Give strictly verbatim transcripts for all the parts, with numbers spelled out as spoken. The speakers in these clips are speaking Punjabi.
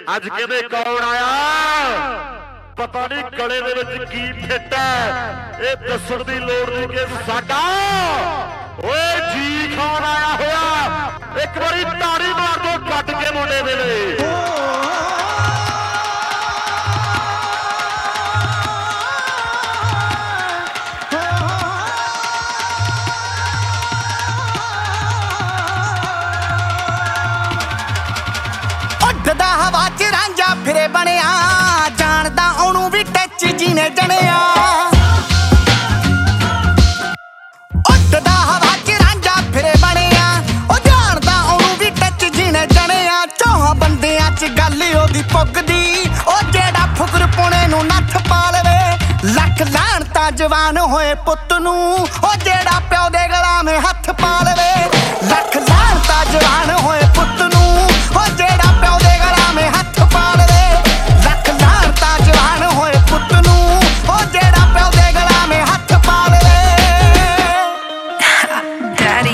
ਅੱਜ ਕਹਿੰਦੇ ਕੌਣ ਆਇਆ ਪਤਾ ਨਹੀਂ ਗਲੇ ਦੇ ਵਿੱਚ ਕੀ ਫਿੱਟ ਹੈ ਇਹ ਦੱਸਣ ਦੀ ਲੋੜ ਨਹੀਂ ਕਿ ਸਾਡਾ ਓਏ ਜੀ ਖਾਨ ਆਇਆ ਹੋਇਆ ਇੱਕ ਵਾਰੀ ਤਾੜੀ ਮਾਰ ਦੋ ਕੱਟ ਕੇ ਮੁੰਡੇ ਵੇਲੇ ਉੱਡਦਾ ਹਵਾ ਚ ਰਾਂਝਾ ਫਿਰੇ ਬਣਿਆ ਜਾਣਦਾ ਉਹਨੂੰ ਵੀ ਟੱਚ ਜੀ ਨੇ ਜਣਿਆ ਉੱਡਦਾ ਹਵਾ ਚ ਰਾਂਝਾ ਫਿਰੇ ਬਣਿਆ ਉਹ ਜਾਣਦਾ ਉਹਨੂੰ ਵੀ ਟੱਚ ਜੀ ਨੇ ਜਣਿਆ ਚੌਹਾਂ ਬੰਦਿਆਂ ਚ ਗੱਲ ਉਹਦੀ ਪੁੱਗਦੀ ਉਹ ਜਿਹੜਾ ਫੁਕਰ ਪੁਣੇ ਨੂੰ ਨੱਥ ਪਾ ਲਵੇ ਲੱਖ ਲਾਣ ਤਾਂ ਜਵਾਨ ਹੋਏ ਪੁੱਤ ਨੂੰ ਉਹ ਜਿਹੜਾ ਪਿਓ ਦੇ ਗਲਾਵੇਂ ਹੱਥ ਪਾ ਲਵੇ ਲੱਖ ਲਾਣ ਤਾਂ ਜਵਾਨ ਹੋਏ ਪੁੱਤ ਨੂੰ ਉਹ ਜਿਹੜਾ ਪਿਓ ਦੇ ਗਲਾਵੇਂ ਹੱਥ ਪਾ ਲਵੇ ਲੱਖ ਲਾਣ ਤਾਂ ਜਵਾਨ ਹੋਏ ਪੁੱਤ ਨੂੰ ਉਹ ਜਿਹੜਾ ਪਿਓ ਦੇ ਗਲਾਵੇਂ ਹੱਥ ਪਾ ਲਵੇ ਡੈਡੀ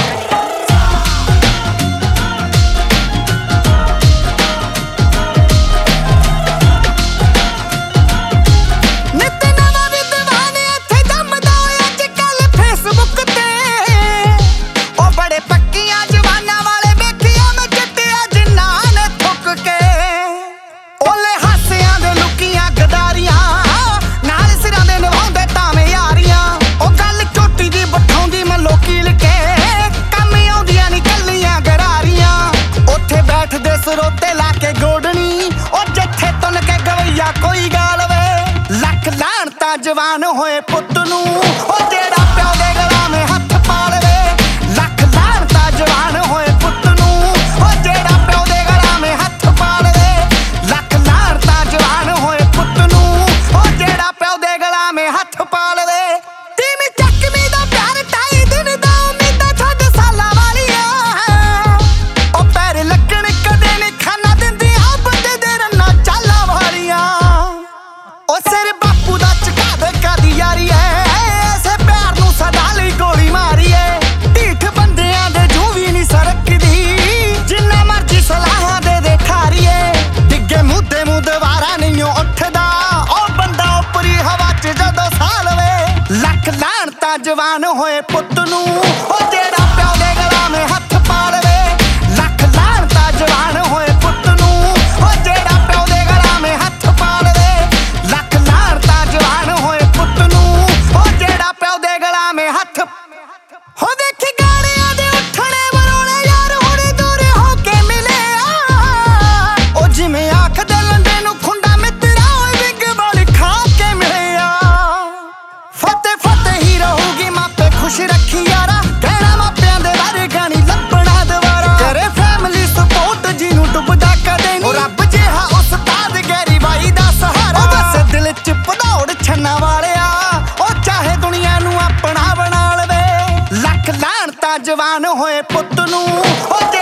ਨਿੱਤ ਨਵਾਂ ਵਿਦਵਾਨ ਇੱਥੇ ਜੰਮਦਾ ਅੱਜ ਕੱਲ ਫੇਸਬੁੱਕ ਤੇ ਉਹ ਬੜੇ ਪੱਕੀਆਂ ਜਵਾਨਾਂ ਵਾਲੇ ਵੇਖਿਆ ਮੈਂ ਚਿੱਟਿਆ ਜਿੰਨਾਂ ਨੇ ਥੁੱਕ ਕੇ ਓਲੇ ਹਾਸਿਆਂ ਦੇ ਲੁਕੀਆਂ ਗਦਾਰੀਆਂ ਨਾਲ ਸਿਰਾਂ ਦੇ ਨਿਭਾਉਂਦੇ ਤਾਵੇਂ ਯਾਰੀਆਂ ਉਹ ਗੱਲ ਝੋਟੀ ਦੀ ਬਿਠਾਉਂਦੀ ਮੈਂ ਲੋਕੀ ਲਿਕੇ ਕੰਮ ਆਉਂਦੀਆਂ ਨੀ ਕੱਲੀਆਂ ਗਰਾਰੀਆਂ ਉੱਥੇ ਬੈਠਦੇ ਸਰੋਤੇ ਲਾ ਕੇ ਗੋਡਣੀ ਉਹ ਜਿੱਥੇ ਤੁਨ ਕੇ ਗਵਈਆ ਕੋਈ ਗਾਲ ਵੇ ਲੱਖ ਲਾਣ ਤਾਂ ਜਵਾਨ ਹੋਏ ਪੁੱਤ ਨੂੰ ਉਹ ਜਿਹੜਾ ਪਿਓ ਦੇ ਗਲਾਵੇਂ ਹੱਥ ਪਾ ਲਵੇ ਲੱਖ ਲਾਣ ਤਾਂ ਜਵਾਨ ਹੋਏ ਪੁੱਤ ਨੂੰ ਉਹ ਜਿਹੜਾ ਪਿਓ ਦੇ ਗਲਾਵੇਂ ਹੱਥ ਪਾ ਲਵੇ ਲੱਖ ਲਾਣ ਤਾਂ ਜਵਾਨ ਹੋਏ ਪੁੱਤ ਨੂੰ ਉਹ ਜਿਹੜਾ ਪਿਓ ਦੇ ਗਲਾਵੇਂ ਹੱਥ ਪਾ ਲਵੇ ਤੀਵੀਂ ਚੱਕਵੀਂ ਦਾ ਪਿਆਰ ਢਾਈ ਦਿਨ ਦਾ ਉਮੀਦਾਂ ਛੱਡ ਸਾਲਾਂ ਵਾਲੀਆਂ ਉਹ ਪੈਰ ਲੱਗਣ ਕਦੇ ਨੀ ਖਾਣਾ ਦਿੰਦੀਆਂ ਬੰਦੇ ਦੇ ਰੰਨਾਂ ਚਾਲਾਂ ਵਾਲੀਆਂ ਉਹ ਸਿਰ ਬਾਪੂ ਦਾ ਝੁਕਾ ਦੇ ਕਾਦੀ ਯਾਰੀ ਐ ਐਸੇ ਪਿਆਰ ਨੂੰ ਸਦਾ ਲਈ ਗੋਲੀ ਮਾਰੀ ਐ ਢੀਠ ਬੰਦਿਆਂ ਦੇ ਜੂ ਵੀ ਨੀ ਸਰਕਦੀ ਜਿੰਨਾ ਮਰਜੀ ਸਲਾਹਾਂ ਦੇ ਦੇ ਠਾਰੀਏ ਡਿੱਗੇ ਮੂੰਹ ਤੇ ਮੂੰਹ ਦੁਬਾਰਾ ਨਹੀਂ ਉੱਠਦਾ ਉਹ ਬੰਦਾ ਉੱਪਰੀ ਹਵਾ ਚ ਜਦੋਂ ਸਾਹ ਲਵੇ ਲੱਖ ਲਾਣ ਤਾਂ ਜਵਾਨ ਹੋਏ ਪੁੱਤ ਨੂੰ ਉਹ ਜਿਹੜਾ ਪਿਓ ਦੇ ਗਲਾਵੇਂ ਹੱਥ ਪਾ ਲਵੇ ਲੱਖ ਲਾਣ ਤਾਂ ਜਵਾਨ ਹੋਏ ਪੁੱਤ ਨੂੰ ਉਹ ਜਿਹੜਾ ਪਿਓ ਦੇ ਗਲਾਵੇਂ ਹੱਥ ਪਾ ਲਵੇ ਲੱਖ ਲਾਣ ਤਾਂ ਜਵਾਨ ਹੋਏ ਪੁੱਤ ਨੂੰ ਉਹ ਜਿਹੜਾ ਪਿਓ ਦੇ ਗਲਾਵੇਂ ਹੱਥ ਹੋ ਦੇਖੀ ਗਾਣਿਆਂ ਦੇ ਉੱਠਣੇ ਬਰੋਲੇ ਯਾਰ ਹੁਣੇ ਦੂਰ ਹੋ ਕੇ ਮਿਲੇ ਆ ਉਹ ਜਿਵੇਂ ਆਖਦੇ ਲੰਡੇ ਨੂੰ ਖੁੰਡਾ ਮਿੱਤਰਾ ਓਏ ਬਿੱਗ ਬੋਲ ਖਾ ਕੇ ਮਿਲੇ ਆ ਫਤਿਹ ਫਤਿਹ ਹੀ ਰਹੂਗੀ ਮਾਪੇ ਖੁਸ਼ ਰੱਖੀ ਯਾਰਾ ਕਹਿਣਾ ਮਾਪਿਆਂ ਦੇ ਵਰਗਾ ਨੀ ਲੱਭਣਾ ਦੁਬਾਰਾ ਤੇਰੇ ਫੈਮਿਲੀ ਸਪੋਰਟ ਜਿਹਨੂੰ ਡੁੱਬਦਾ ਕਦੇ ਨੀ ਉਹ ਰੱਬ ਜਿਹਾ ਉਸਤਾਦ ਗੈਰੀ ਬਾਈ ਦਾ ਸਹਾਰਾ ਉਹ ਬਸ ਦਿਲ ਚ ਭਦੌੜ ਛੰਨਾ ਵਾਲਿਆ ਉਹ ਚਾਹੇ ਦੁਨੀਆ ਨੂੰ ਆਪਣਾ ਬਣਾ ਲਵੇ ਲੱਖ ਲਾਣ ਤਾਂ ਜਵਾਨ ਹੋਏ ਪੁੱਤ ਨੂੰ ਉਹ